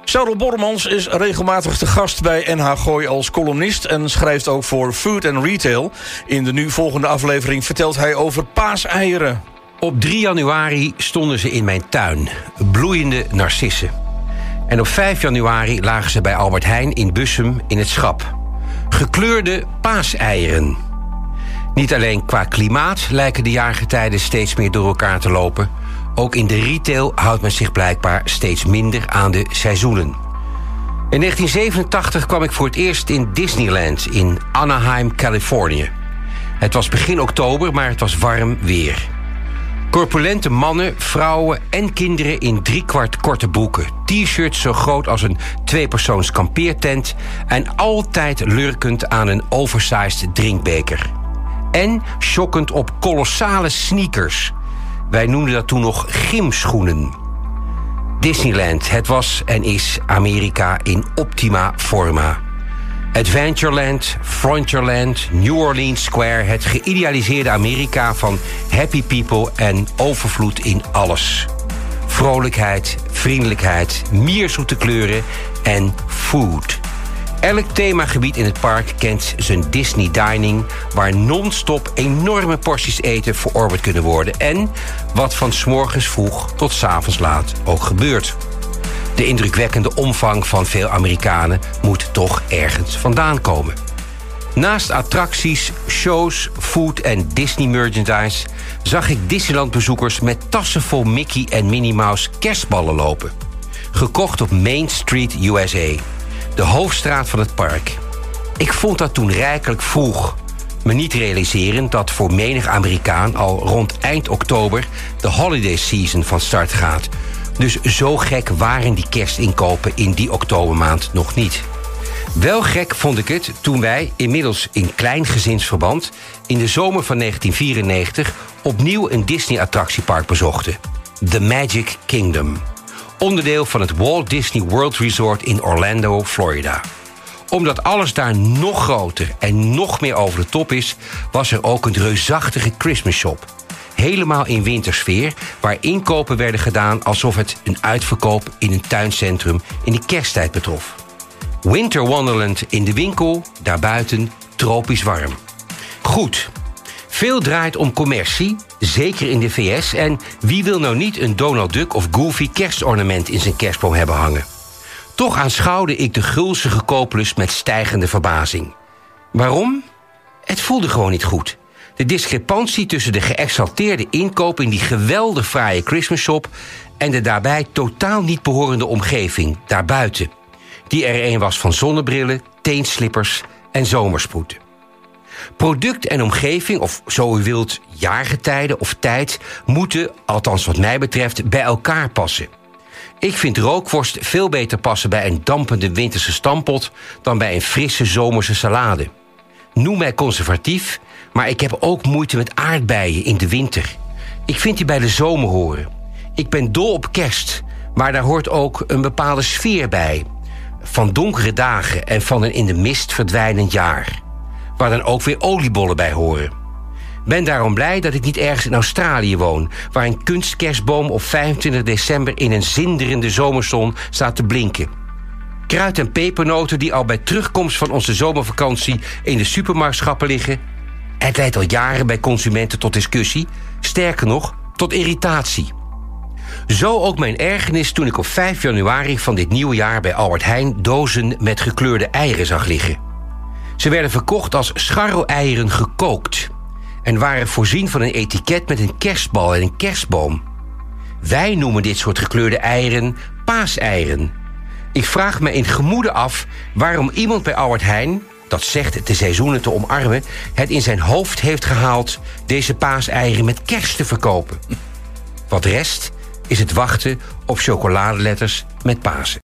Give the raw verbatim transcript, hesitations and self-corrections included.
Charles Borremans is regelmatig te gast bij N H Gooi als columnist en schrijft ook voor Food and Retail. In de nu volgende aflevering vertelt hij over paaseieren. Op drie januari stonden ze in mijn tuin, bloeiende narcissen. En op vijf januari lagen ze bij Albert Heijn in Bussum in het schap. Gekleurde paaseieren. Niet alleen qua klimaat lijken de jaargetijden steeds meer door elkaar te lopen. Ook in de retail houdt men zich blijkbaar steeds minder aan de seizoenen. In negentien zevenentachtig kwam ik voor het eerst in Disneyland in Anaheim, Californië. Het was begin oktober, maar het was warm weer. Corpulente mannen, vrouwen en kinderen in driekwart korte broeken. T-shirts zo groot als een tweepersoons kampeertent en altijd lurkend aan een oversized drinkbeker. En shockend op kolossale sneakers. Wij noemden dat toen nog gymschoenen. Disneyland, het was en is Amerika in optima forma. Adventureland, Frontierland, New Orleans Square, het geïdealiseerde Amerika van happy people en overvloed in alles. Vrolijkheid, vriendelijkheid, mierzoete kleuren en food. Elk themagebied in het park kent zijn Disney Dining, waar non-stop enorme porties eten verorberd kunnen worden. En wat van 's morgens vroeg tot 's avonds laat ook gebeurt. De indrukwekkende omvang van veel Amerikanen moet toch ergens vandaan komen. Naast attracties, shows, food en Disney merchandise zag ik Disneyland-bezoekers met tassen vol Mickey en Minnie Mouse kerstballen lopen. Gekocht op Main Street, U S A. De hoofdstraat van het park. Ik vond dat toen rijkelijk vroeg. Me niet realiserend dat voor menig Amerikaan al rond eind oktober de holiday season van start gaat. Dus zo gek waren die kerstinkopen in die oktobermaand nog niet. Wel gek vond ik het toen wij, inmiddels in klein gezinsverband, in de zomer van negentien vierennegentig opnieuw een Disney-attractiepark bezochten. The Magic Kingdom. Onderdeel van het Walt Disney World Resort in Orlando, Florida. Omdat alles daar nog groter en nog meer over de top is, was er ook een reusachtige Christmas shop. Helemaal in wintersfeer, waar inkopen werden gedaan alsof het een uitverkoop in een tuincentrum in de kersttijd betrof. Winter Wonderland in de winkel, daarbuiten tropisch warm. Goed, veel draait om commercie, zeker in de V S. En wie wil nou niet een Donald Duck of Goofy kerstornament in zijn kerstboom hebben hangen? Toch aanschouwde ik de gulzige kooplust met stijgende verbazing. Waarom? Het voelde gewoon niet goed. De discrepantie tussen de geëxalteerde inkoop in die geweldig fraaie Christmas shop en de daarbij totaal niet behorende omgeving, daarbuiten. Die er een was van zonnebrillen, teenslippers en zomersproeten. Product en omgeving, of zo u wilt, jaargetijden of tijd, moeten, althans wat mij betreft, bij elkaar passen. Ik vind rookworst veel beter passen bij een dampende winterse stampot dan bij een frisse zomerse salade. Noem mij conservatief, maar ik heb ook moeite met aardbeien in de winter. Ik vind die bij de zomer horen. Ik ben dol op kerst, maar daar hoort ook een bepaalde sfeer bij. Van donkere dagen en van een in de mist verdwijnend jaar. Waar dan ook weer oliebollen bij horen. Ben daarom blij dat ik niet ergens in Australië woon, waar een kunstkerstboom op vijfentwintig december in een zinderende zomerzon staat te blinken. Kruid- en pepernoten die al bij terugkomst van onze zomervakantie in de supermarktschappen liggen. Het leidt al jaren bij consumenten tot discussie, sterker nog, tot irritatie. Zo ook mijn ergernis toen ik op vijf januari van dit nieuwe jaar bij Albert Heijn dozen met gekleurde eieren zag liggen. Ze werden verkocht als scharreleieren gekookt en waren voorzien van een etiket met een kerstbal en een kerstboom. Wij noemen dit soort gekleurde eieren paaseieren. Ik vraag me in gemoede af waarom iemand bij Albert Heijn, dat zegt de seizoenen te omarmen, het in zijn hoofd heeft gehaald deze paaseieren met kerst te verkopen. Wat rest is het wachten op chocoladeletters met Pasen.